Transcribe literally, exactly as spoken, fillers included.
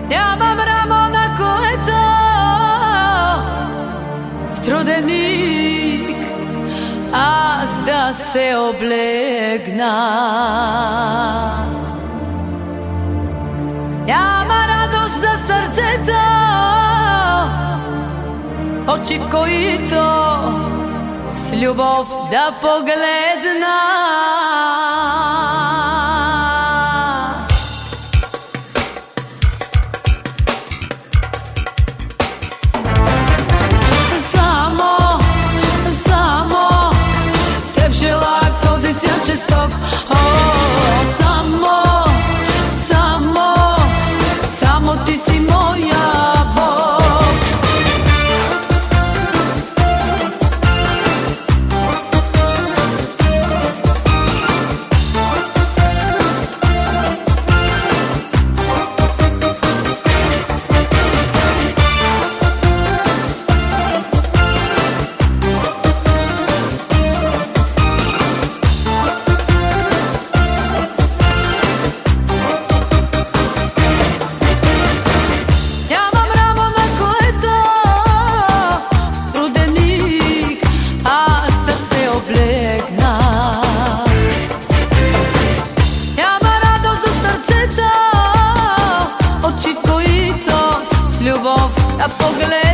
Нямам рамо, на което в труден миг аз да се облегна. Няма радост за сърцето, очи в които с любов да погледна. Само, само теб желая в този цял жесток. О, само, само, само ти си моя Бог. Любов, а поглед